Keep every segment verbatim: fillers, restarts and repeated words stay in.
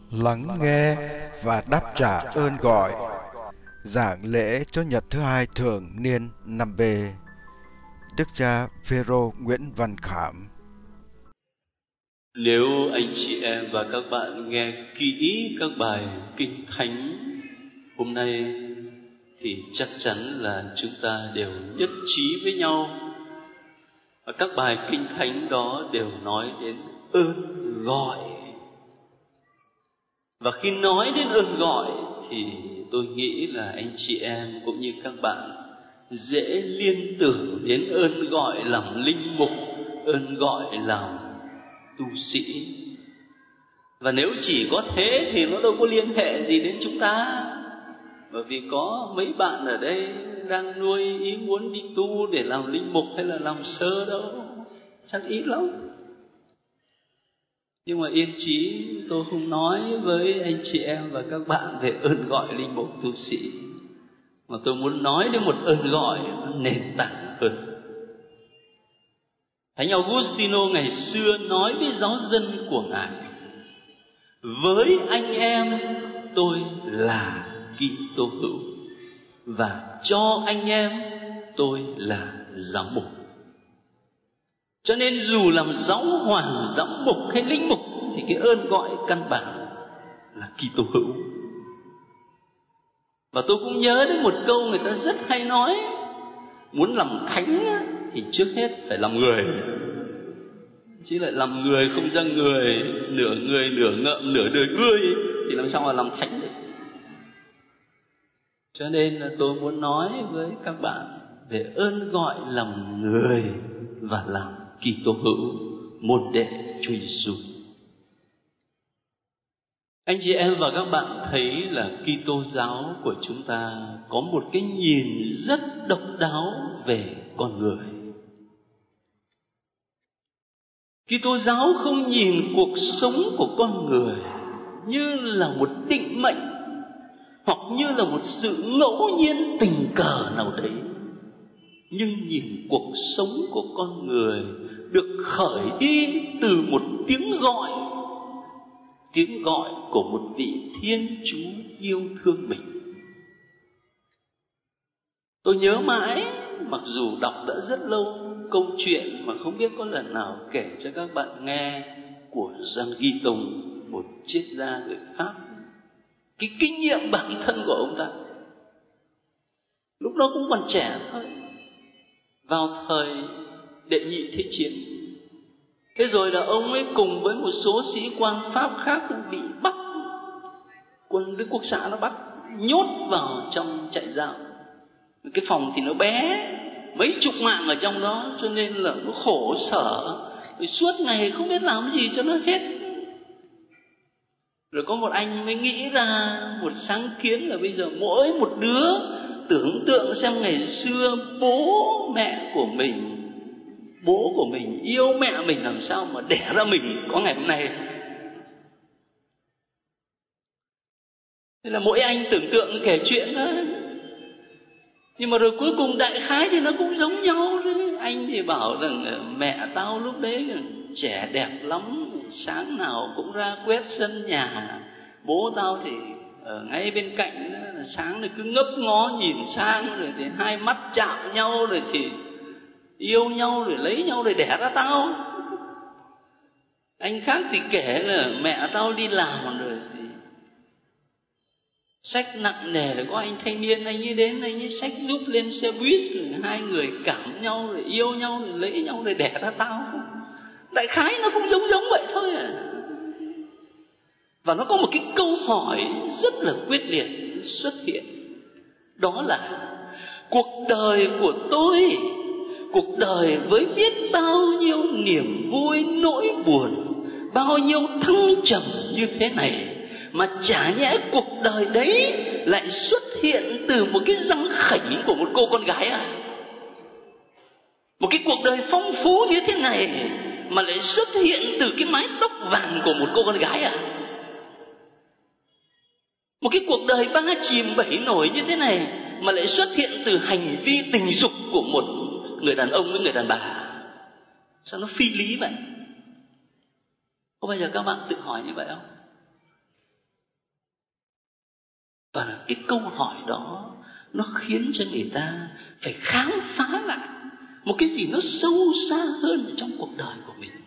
lắng nghe và đáp trả ơn gọi. Giảng lễ Chúa nhật thứ hai thường niên năm B. Đức cha Phêrô Nguyễn Văn Khảm. Nếu anh chị em và các bạn nghe kỹ các bài kinh thánh hôm nay thì chắc chắn là chúng ta đều nhất trí với nhau. Và các bài kinh thánh đó đều nói đến ơn gọi. Và khi nói đến ơn gọi thì tôi nghĩ là anh chị em cũng như các bạn dễ liên tưởng đến ơn gọi làm linh mục, ơn gọi làm tu sĩ. Và nếu chỉ có thế thì nó đâu có liên hệ gì đến chúng ta. Bởi vì có mấy bạn ở đây đang nuôi ý muốn đi tu để làm linh mục hay là làm sơ đâu, chắc ít lắm. Nhưng mà yên chí, tôi không nói với anh chị em và các bạn về ơn gọi linh mục tu sĩ, mà tôi muốn nói đến một ơn gọi nền tảng hơn. Thánh Augustino ngày xưa nói với giáo dân của Ngài: với anh em tôi là Kitô hữu, và cho anh em tôi là giáo mục. Cho nên dù làm giáo hoàng, giáo mục hay linh mục thì cái ơn gọi căn bản là Kitô hữu. Và tôi cũng nhớ đến một câu người ta rất hay nói: muốn làm thánh thì trước hết phải làm người. Chứ lại làm người không ra người, nửa người nửa ngợm nửa đời ươi thì làm sao mà làm thánh được. Cho nên là tôi muốn nói với các bạn về ơn gọi làm người và làm Kitô hữu, môn đệ Chúa Giêsu. Anh chị em và các bạn thấy là Kitô giáo của chúng ta có một cái nhìn rất độc đáo về con người. Kitô giáo không nhìn cuộc sống của con người như là một định mệnh hoặc như là một sự ngẫu nhiên tình cờ nào đấy, nhưng nhìn cuộc sống của con người được khởi đi từ một tiếng gọi, tiếng gọi của một vị Thiên Chúa yêu thương mình. Tôi nhớ mãi, mặc dù đọc đã rất lâu, câu chuyện mà không biết có lần nào kể cho các bạn nghe của Jean Guiton, một triết gia người Pháp. Cái kinh nghiệm bản thân của ông ta lúc đó cũng còn trẻ thôi, vào thời đệ nhị thế chiến. Thế rồi là ông ấy cùng với một số sĩ quan Pháp khác bị bắt, quân Đức Quốc xã nó bắt, nhốt vào trong trại giam. Cái phòng thì nó bé, mấy chục mạng ở trong đó, cho nên là nó khổ sở, rồi suốt ngày không biết làm gì cho nó hết. Rồi có một anh mới nghĩ ra một sáng kiến là bây giờ mỗi một đứa tưởng tượng xem ngày xưa bố mẹ của mình, bố của mình yêu mẹ mình làm sao mà đẻ ra mình có ngày hôm nay. Thế là mỗi anh tưởng tượng kể chuyện đó. Nhưng mà rồi cuối cùng đại khái thì nó cũng giống nhau đấy. Anh thì bảo rằng mẹ tao lúc đấy trẻ đẹp lắm, sáng nào cũng ra quét sân nhà. Bố tao thì ở ngay bên cạnh đó, sáng thì cứ ngấp ngó nhìn sang, rồi thì hai mắt chạm nhau, rồi thì yêu nhau, rồi lấy nhau, rồi đẻ ra tao. Anh khác thì kể là mẹ tao đi làm rồi thì xách nặng nề, rồi có anh thanh niên anh ấy đến, anh ấy xách giúp lên xe buýt, rồi hai người cảm nhau, rồi yêu nhau, rồi lấy nhau, rồi đẻ ra tao. Đại khái nó cũng giống giống vậy thôi à. Và nó có một cái câu hỏi rất là quyết liệt xuất hiện. Đó là: cuộc đời của tôi, cuộc đời với biết bao nhiêu niềm vui nỗi buồn, bao nhiêu thăng trầm như thế này, mà chả nhẽ cuộc đời đấy lại xuất hiện từ một cái răng khểnh của một cô con gái à? Một cái cuộc đời phong phú như thế này mà lại xuất hiện từ cái mái tóc vàng của một cô con gái à? Một cái cuộc đời ba chìm bảy nổi như thế này mà lại xuất hiện từ hành vi tình dục của một người đàn ông với người đàn bà? Sao nó phi lý vậy? Có bao giờ các bạn tự hỏi như vậy không? Và cái câu hỏi đó nó khiến cho người ta phải khám phá lại một cái gì nó sâu xa hơn ở trong cuộc đời của mình.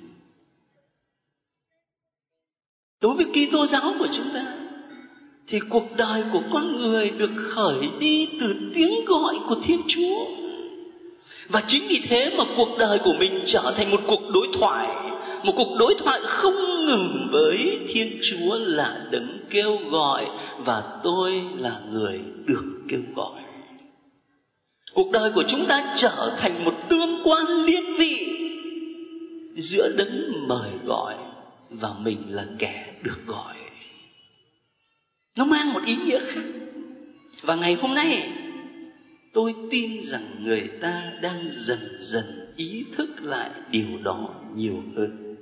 Đối với Kitô giáo của chúng ta thì cuộc đời của con người được khởi đi từ tiếng gọi của Thiên Chúa. Và chính vì thế mà cuộc đời của mình trở thành một cuộc đối thoại, một cuộc đối thoại không ngừng với Thiên Chúa là đấng kêu gọi, và tôi là người được kêu gọi. Cuộc đời của chúng ta trở thành một tương quan liên vị giữa đấng mời gọi và mình là kẻ được gọi. Nó mang một ý nghĩa khác. Và ngày hôm nay tôi tin rằng người ta đang dần dần ý thức lại điều đó nhiều hơn.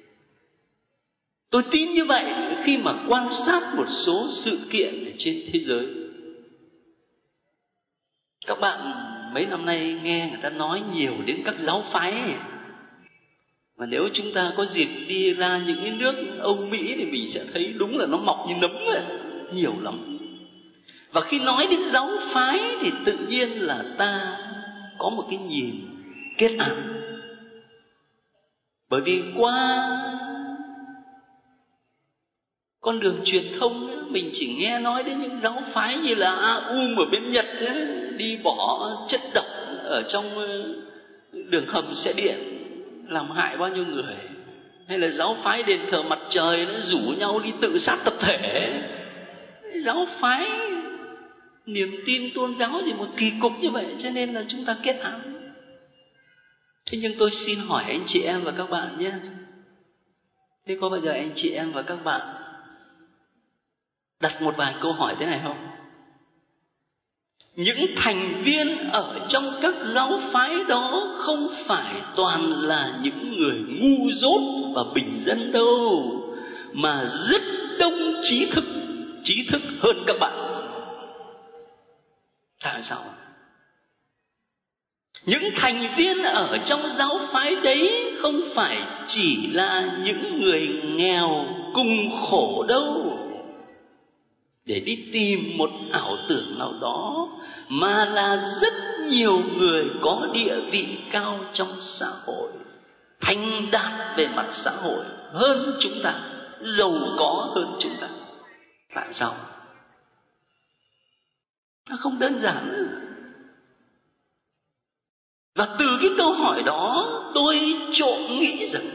Tôi tin như vậy khi mà quan sát một số sự kiện ở trên thế giới. Các bạn mấy năm nay nghe người ta nói nhiều đến các giáo phái. Mà nếu chúng ta có dịp đi ra những cái nước Âu Mỹ thì mình sẽ thấy đúng là nó mọc như nấm ấy, nhiều lắm. Và khi nói đến giáo phái thì tự nhiên là ta có một cái nhìn kết án. Bởi vì qua con đường truyền thông ấy, mình chỉ nghe nói đến những giáo phái như là a u em ở bên Nhật ấy, đi bỏ chất độc ở trong đường hầm xe điện làm hại bao nhiêu người. Hay là giáo phái đền thờ mặt trời nó rủ nhau đi tự sát tập thể. Giáo phái niềm tin tôn giáo gì một kỳ cục như vậy, cho nên là chúng ta kết án. Thế nhưng tôi xin hỏi anh chị em và các bạn nhé, thế có bao giờ anh chị em và các bạn đặt một vài câu hỏi thế này không? Những thành viên ở trong các giáo phái đó không phải toàn là những người ngu dốt và bình dân đâu, mà rất đông trí thức, trí thức hơn các bạn. Tại sao? Những thành viên ở trong giáo phái đấy không phải chỉ là những người nghèo cùng khổ đâu, để đi tìm một ảo tưởng nào đó, mà là rất nhiều người có địa vị cao trong xã hội, thành đạt về mặt xã hội hơn chúng ta, giàu có hơn chúng ta. Tại sao? Nó không đơn giản nữa. Và từ cái câu hỏi đó tôi trộm nghĩ rằng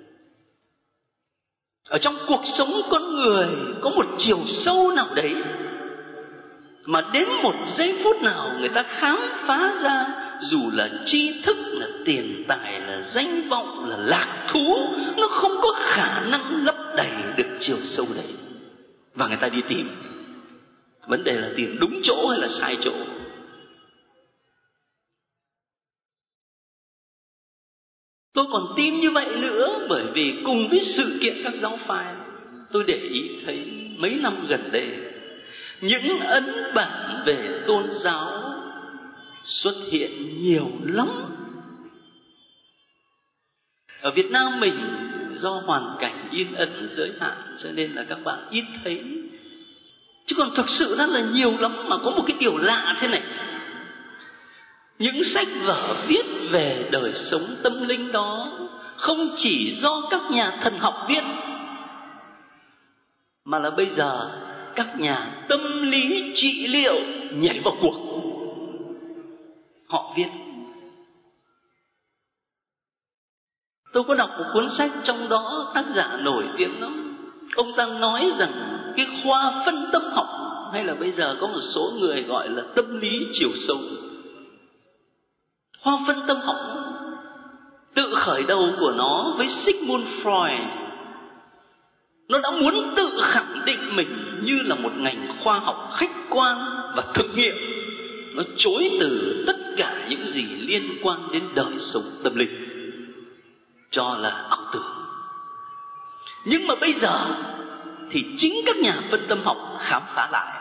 ở trong cuộc sống con người có một chiều sâu nào đấy mà đến một giây phút nào người ta khám phá ra, dù là tri thức, là tiền tài, là danh vọng, là lạc thú, nó không có khả năng lấp đầy được chiều sâu đấy. Và người ta đi tìm. Vấn đề là tìm đúng chỗ hay là sai chỗ. Tôi còn tin như vậy nữa, bởi vì cùng với sự kiện các giáo phái, tôi để ý thấy mấy năm gần đây những ấn bản về tôn giáo xuất hiện nhiều lắm. Ở Việt Nam mình do hoàn cảnh in ấn giới hạn cho nên là các bạn ít thấy. Chứ còn thực sự nó là nhiều lắm. Mà có một cái điều lạ thế này, những sách vở viết về đời sống tâm linh đó không chỉ do các nhà thần học viết, mà là bây giờ các nhà tâm lý trị liệu nhảy vào cuộc, họ viết. Tôi có đọc một cuốn sách, trong đó tác giả nổi tiếng lắm. Ông ta nói rằng cái khoa phân tâm học, hay là bây giờ có một số người gọi là tâm lý chiều sâu, khoa phân tâm học tự khởi đầu của nó với Sigmund Freud. Nó đã muốn tự khẳng định mình như là một ngành khoa học khách quan và thực nghiệm. Nó chối từ tất cả những gì liên quan đến đời sống tâm linh, cho là ảo tưởng. Nhưng mà bây giờ thì chính các nhà phân tâm học khám phá lại,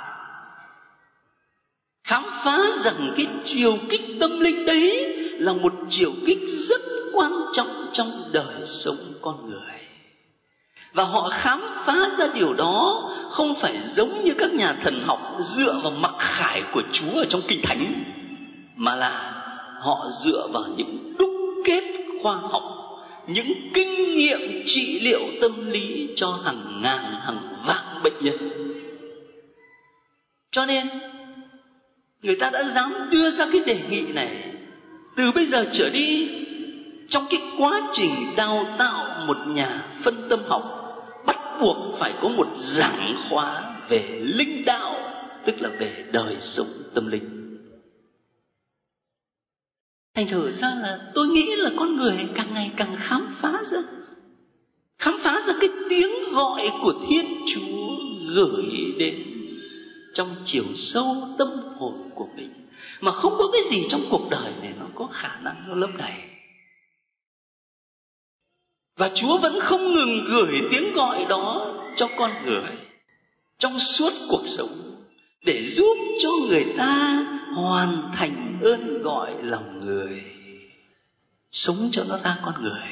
khám phá rằng cái chiều kích tâm linh đấy là một chiều kích rất quan trọng trong đời sống con người. Và họ khám phá ra điều đó không phải giống như các nhà thần học dựa vào mặc khải của Chúa ở trong Kinh Thánh, mà là họ dựa vào những đúc kết khoa học, những kinh nghiệm trị liệu tâm lý cho hàng ngàn, hàng vạn bệnh nhân. Cho nên người ta đã dám đưa ra cái đề nghị này. Từ bây giờ trở đi, trong cái quá trình đào tạo một nhà phân tâm học, bắt buộc phải có một giảng khóa về linh đạo, tức là về đời sống tâm linh. Thành thử ra là tôi nghĩ là con người càng ngày càng khám phá ra Khám phá ra cái tiếng gọi của Thiên Chúa gửi đến trong chiều sâu tâm hồn của mình, mà không có cái gì trong cuộc đời này nó có khả năng nó lấp đầy. Và Chúa vẫn không ngừng gửi tiếng gọi đó cho con người trong suốt cuộc sống, để giúp cho người ta hoàn thành ơn gọi lòng người, sống cho nó ra con người.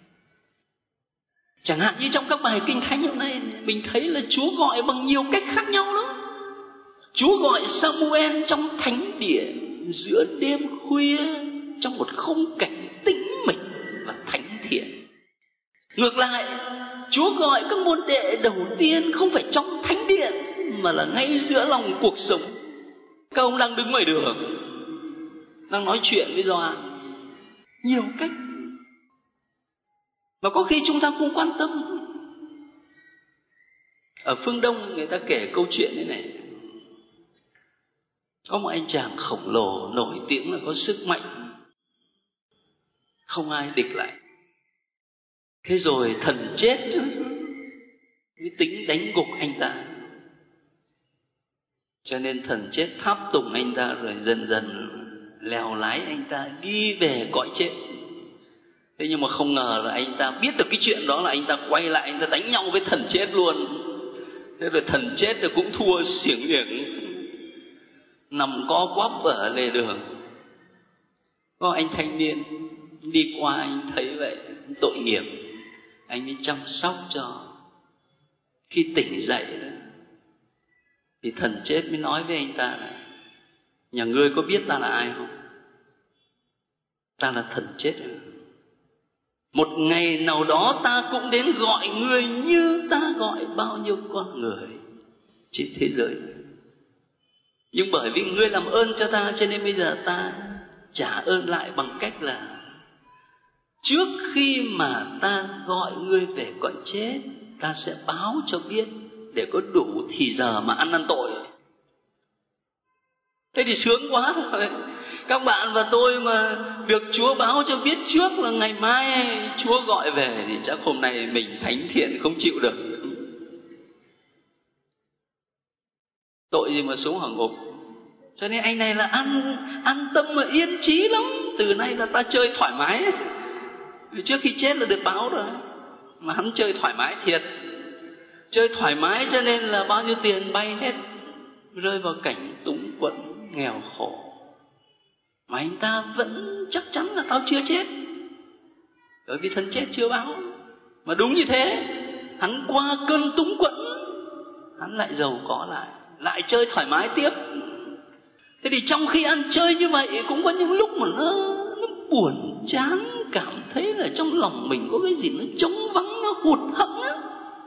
Chẳng hạn như trong các bài Kinh Thánh hôm nay, mình thấy là Chúa gọi bằng nhiều cách khác nhau lắm. Chúa gọi Samuel trong thánh điện giữa đêm khuya, trong một khung cảnh tĩnh mịch và thánh thiện. Ngược lại, Chúa gọi các môn đệ đầu tiên không phải trong thánh điện, mà là ngay giữa lòng cuộc sống. Các ông đang đứng ngoài đường, đang nói chuyện với Gioan, nhiều cách mà có khi chúng ta không quan tâm. Ở phương Đông người ta kể câu chuyện thế này. Có một anh chàng khổng lồ nổi tiếng là có sức mạnh, không ai địch lại. Thế rồi thần chết mới tính đánh gục anh ta. Cho nên thần chết tháp tùng anh ta, rồi dần dần lèo lái anh ta đi về cõi chết. Thế nhưng mà không ngờ là anh ta biết được cái chuyện đó, là anh ta quay lại, anh ta đánh nhau với thần chết luôn. Thế rồi thần chết rồi cũng thua xiểng xiểng, nằm co quắp ở lề đường. Có anh thanh niên đi qua, anh thấy vậy, tội nghiệp, anh mới chăm sóc cho. Khi tỉnh dậy đó, thì thần chết mới nói với anh ta là: nhà ngươi có biết ta là ai không? Ta là thần chết. Một ngày nào đó ta cũng đến gọi ngươi như ta gọi bao nhiêu con người trên thế giới. Nhưng bởi vì ngươi làm ơn cho ta, cho nên bây giờ ta trả ơn lại bằng cách là trước khi mà ta gọi ngươi về cõi chết, ta sẽ báo cho biết để có đủ thì giờ mà ăn năn tội. Thế thì sướng quá rồi. Các bạn và tôi mà được Chúa báo cho biết trước là ngày mai Chúa gọi về, thì chắc hôm nay mình thánh thiện không chịu được. Tội gì mà xuống hỏa ngục. Cho nên anh này là an, an tâm mà yên trí lắm. Từ nay là ta chơi thoải mái. Trước khi chết là được báo rồi, mà hắn chơi thoải mái thiệt. Chơi thoải mái cho nên là bao nhiêu tiền bay hết, rơi vào cảnh túng quẫn nghèo khổ. Mà anh ta vẫn chắc chắn là tao chưa chết, bởi vì thần chết chưa báo. Mà đúng như thế, hắn qua cơn túng quẫn, hắn lại giàu có lại, lại chơi thoải mái tiếp. Thế thì trong khi ăn chơi như vậy, cũng có những lúc mà nó, nó buồn chán, cảm thấy là trong lòng mình có cái gì nó trống vắng, nó hụt hẫng á.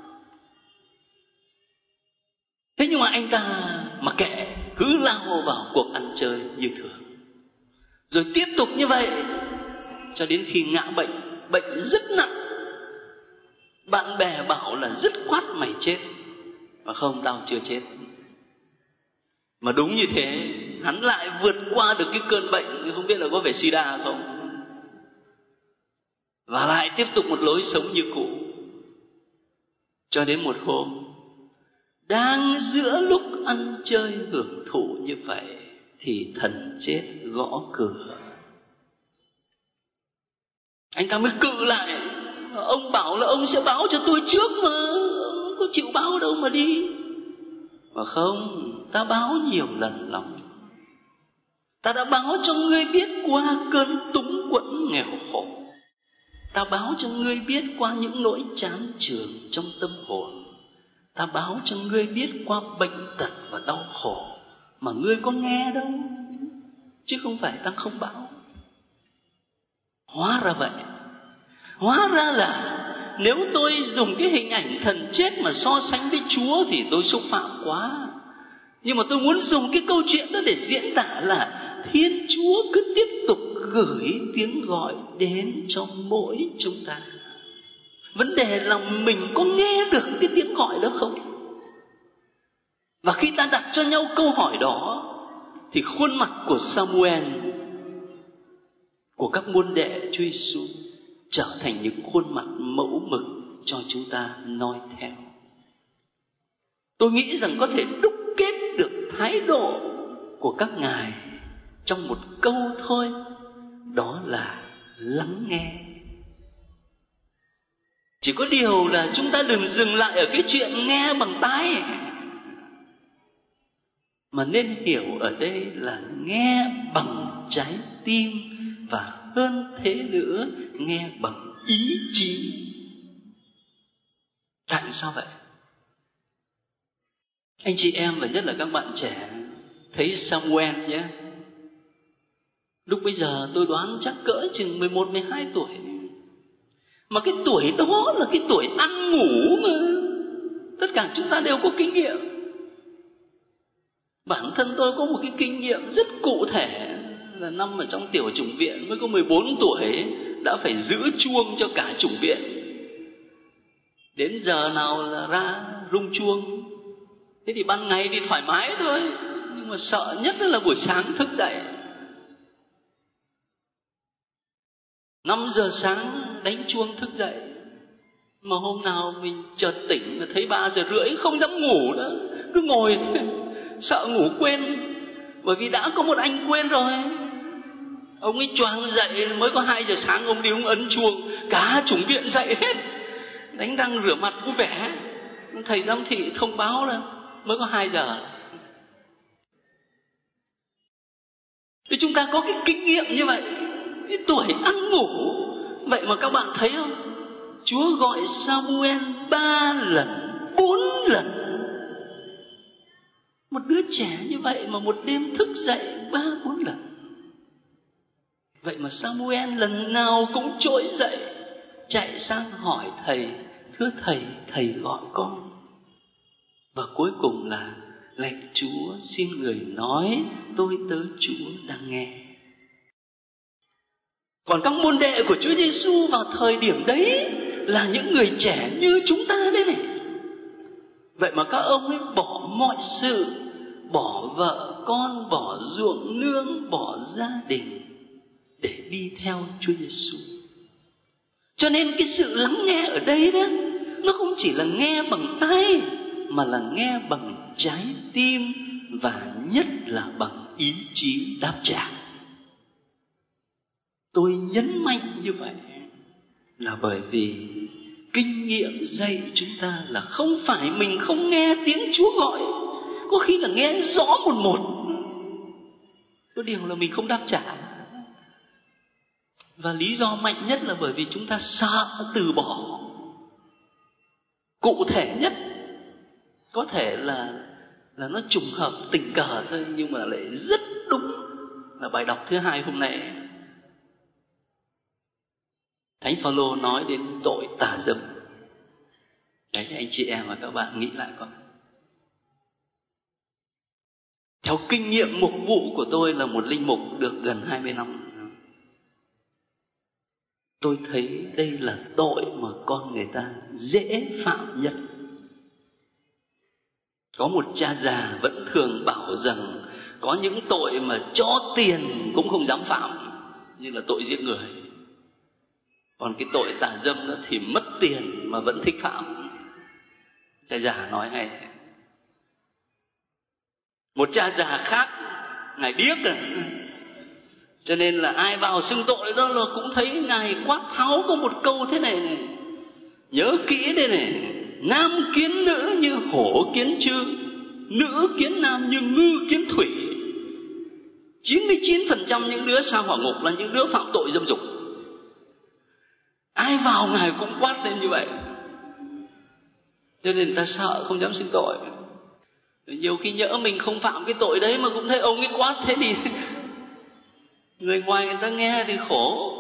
Thế nhưng mà anh ta mà kệ, cứ lao vào cuộc ăn chơi như thường, rồi tiếp tục như vậy cho đến khi ngã bệnh, bệnh rất nặng. Bạn bè bảo là dứt khoát mày chết, mà không, tao chưa chết. Mà đúng như thế, hắn lại vượt qua được cái cơn bệnh, không biết là có phải sida không, và lại tiếp tục một lối sống như cũ. Cho đến một hôm, đang giữa lúc ăn chơi hưởng thụ như vậy, thì thần chết gõ cửa. Anh ta mới cự lại: ông bảo là ông sẽ báo cho tôi trước mà, ông có chịu báo đâu mà đi. Mà không, ta báo nhiều lần lắm. Ta đã báo cho ngươi biết qua cơn túng quẫn nghèo khổ. Ta báo cho ngươi biết qua những nỗi chán chường trong tâm hồn. ta báo cho ngươi biết qua bệnh tật và đau khổ, mà ngươi có nghe đâu, chứ không phải ta không báo. Hóa ra vậy. Hóa ra là nếu tôi dùng cái hình ảnh thần chết mà so sánh với Chúa thì tôi xúc phạm quá. Nhưng mà tôi muốn dùng cái câu chuyện đó để diễn tả là Thiên Chúa cứ tiếp tục gửi tiếng gọi đến cho mỗi chúng ta. Vấn đề là mình có nghe được cái tiếng gọi đó không? Và khi ta đặt cho nhau câu hỏi đó thì khuôn mặt của Samuel, của các môn đệ Chúa Giêsu trở thành những khuôn mặt mẫu mực cho chúng ta noi theo. Tôi nghĩ rằng có thể đúc kết được thái độ của các ngài trong một câu thôi, đó là lắng nghe. Chỉ có điều là chúng ta đừng dừng lại ở cái chuyện nghe bằng tai, mà nên hiểu ở đây là nghe bằng trái tim, và hơn thế nữa, nghe bằng ý chí. Tại sao vậy? Anh chị em và nhất là các bạn trẻ thấy Samuel nhé. Lúc bây giờ tôi đoán chắc cỡ chừng mười một, mười hai tuổi. Mà cái tuổi đó là cái tuổi ăn ngủ mà. Tất cả chúng ta đều có kinh nghiệm. Bản thân tôi có một cái kinh nghiệm rất cụ thể là năm ở trong tiểu chủng viện mới có mười bốn tuổi đã phải giữ chuông cho cả chủng viện. Đến giờ nào là ra rung chuông. Thế thì ban ngày thì thoải mái thôi, nhưng mà sợ nhất là buổi sáng thức dậy. Năm giờ sáng đánh chuông thức dậy. Mà hôm nào mình chợt tỉnh là thấy ba giờ rưỡi, không dám ngủ nữa, cứ ngồi sợ ngủ quên. Bởi vì đã có một anh quên rồi. Ông ấy choàng dậy mới có hai giờ sáng, ông đi ông ấn chuông, cả chủng viện dậy hết, đánh răng rửa mặt vui vẻ. Thầy giám thị thông báo là mới có hai giờ. Thì chúng ta có cái kinh nghiệm như vậy, cái tuổi ăn ngủ. Vậy mà các bạn thấy không? Chúa gọi Samuel ba lần, bốn lần. Một đứa trẻ như vậy mà một đêm thức dậy ba bốn lần. Vậy mà Samuel lần nào cũng trỗi dậy, chạy sang hỏi thầy: thưa thầy, thầy gọi con. Và cuối cùng là: lạy Chúa, xin người nói, tôi tớ Chúa đang nghe. Còn các môn đệ của Chúa Giêsu vào thời điểm đấy là những người trẻ như chúng ta đấy này. Vậy mà các ông ấy bỏ mọi sự, bỏ vợ con, bỏ ruộng nương, bỏ gia đình để đi theo Chúa Giêsu. Cho nên cái sự lắng nghe ở đây đó, nó không chỉ là nghe bằng tai, mà là nghe bằng trái tim, và nhất là bằng ý chí đáp trả. Tôi nhấn mạnh như vậy là bởi vì kinh nghiệm dạy chúng ta là không phải mình không nghe tiếng Chúa gọi, có khi là nghe rõ một một, có điều là mình không đáp trả. Và lý do mạnh nhất là bởi vì chúng ta sợ từ bỏ. Cụ thể nhất có thể là là nó trùng hợp tình cờ thôi, nhưng mà lại rất đúng là bài đọc thứ hai hôm nay. Thánh Phaolô nói đến tội tà dâm. Đấy, anh chị em và các bạn nghĩ lại coi. Theo kinh nghiệm mục vụ của tôi là một linh mục được gần hai mươi năm, tôi thấy đây là tội mà con người ta dễ phạm nhất. Có một cha già vẫn thường bảo rằng có những tội mà cho tiền cũng không dám phạm, như là tội giết người. Còn cái tội tà dâm đó thì mất tiền mà vẫn thích phạm. Cha già nói hay. Một cha già khác, ngài điếc rồi, cho nên là ai vào xưng tội đó là cũng thấy ngài quát tháo có một câu thế này này: nhớ kỹ đây này, nam kiến nữ như hổ kiến trư, nữ kiến nam như ngư kiến thủy. chín mươi chín phần trăm những đứa sa hỏa ngục là những đứa phạm tội dâm dục. Ai vào ngài cũng quát lên như vậy. Cho nên người ta sợ không dám xưng tội. Nhiều khi nhỡ mình không phạm cái tội đấy mà cũng thấy ông ấy quá, thế thì người ngoài người ta nghe thì khổ.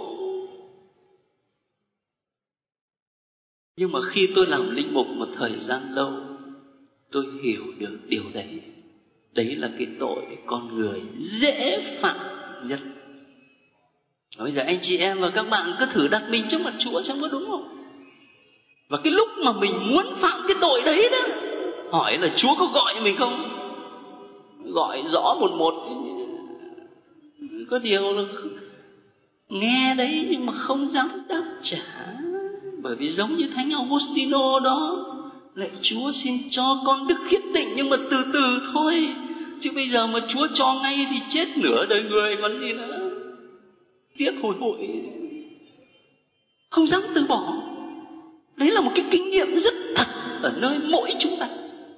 Nhưng mà khi tôi làm linh mục một thời gian lâu, tôi hiểu được điều đấy. Đấy là cái tội con người dễ phạm nhất. Bây giờ anh chị em và các bạn cứ thử đặt mình trước mặt Chúa xem có đúng không? Và cái lúc mà mình muốn phạm cái tội đấy đó, hỏi là Chúa có gọi mình không? Gọi rõ một một. Có điều là nghe đấy nhưng mà không dám đáp trả. Bởi vì giống như Thánh Augustino đó, lạy Chúa xin cho con đức khiết tịnh, nhưng mà từ từ thôi. Chứ bây giờ mà Chúa cho ngay thì chết nửa đời người còn gì nữa. Tiếc hùi hụi, không dám từ bỏ. Đấy là một cái kinh nghiệm rất thật ở nơi mỗi chúng ta.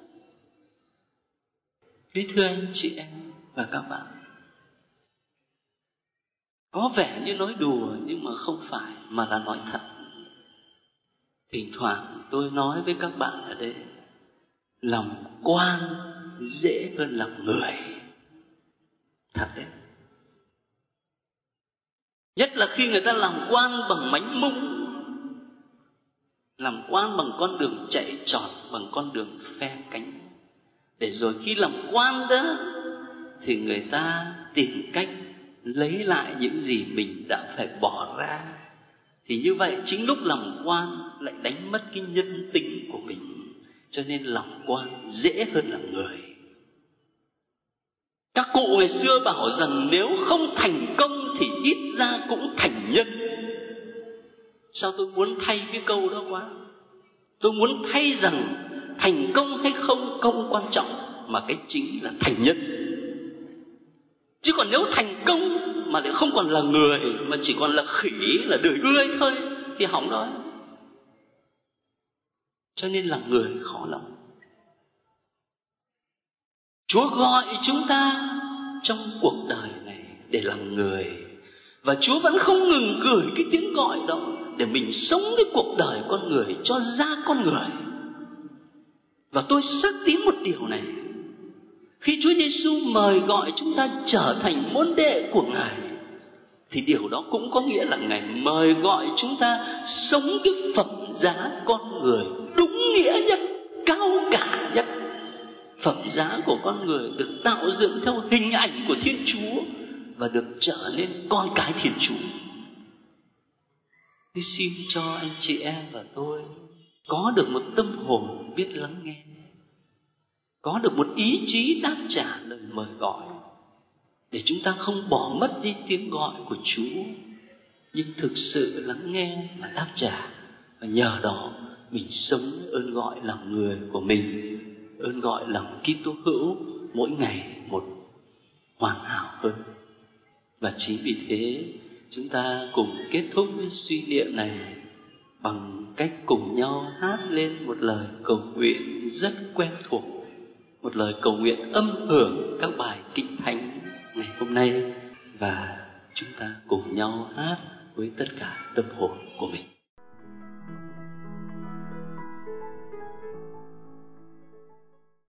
Thế thưa anh chị em và các bạn, có vẻ như nói đùa nhưng mà không phải, mà là nói thật. Thỉnh thoảng tôi nói với các bạn ở đây, làm quan dễ hơn làm người. Thật đấy. Nhất là khi người ta làm quan bằng mánh mung, làm quan bằng con đường chạy trọt, bằng con đường phe cánh. Để rồi khi làm quan đó thì người ta tìm cách lấy lại những gì mình đã phải bỏ ra. Thì như vậy chính lúc làm quan lại đánh mất cái nhân tính của mình. Cho nên làm quan dễ hơn làm người. Các cụ ngày xưa bảo rằng nếu không thành công thì ít ra cũng thành nhân. Sao tôi muốn thay cái câu đó quá? Tôi muốn thay rằng thành công hay không không quan trọng, mà cái chính là thành nhân. Chứ còn nếu thành công mà lại không còn là người, mà chỉ còn là khỉ, là đời ươi thôi, thì hỏng rồi. Cho nên là người khó lắm. Chúa gọi chúng ta trong cuộc đời này để làm người. Và Chúa vẫn không ngừng gửi cái tiếng gọi đó để mình sống cái cuộc đời con người cho ra con người. Và tôi xác tín một điều này. Khi Chúa Giêsu mời gọi chúng ta trở thành môn đệ của Ngài, thì điều đó cũng có nghĩa là Ngài mời gọi chúng ta sống cái phẩm giá con người đúng nghĩa nhất, cao cả nhất. Phẩm giá của con người được tạo dựng theo hình ảnh của Thiên Chúa và được trở nên con cái Thiên Chúa. Tôi xin cho anh chị em và tôi có được một tâm hồn biết lắng nghe, có được một ý chí đáp trả lời mời gọi, để chúng ta không bỏ mất đi tiếng gọi của Chúa, nhưng thực sự lắng nghe và đáp trả. Và nhờ đó mình sống ơn gọi làm người của mình, ơn gọi làm Kitô hữu mỗi ngày một hoàn hảo hơn. Và chính vì thế chúng ta cùng kết thúc với suy niệm này bằng cách cùng nhau hát lên một lời cầu nguyện rất quen thuộc, một lời cầu nguyện âm hưởng các bài kinh thánh ngày hôm nay. Và chúng ta cùng nhau hát với tất cả tâm hồn của mình.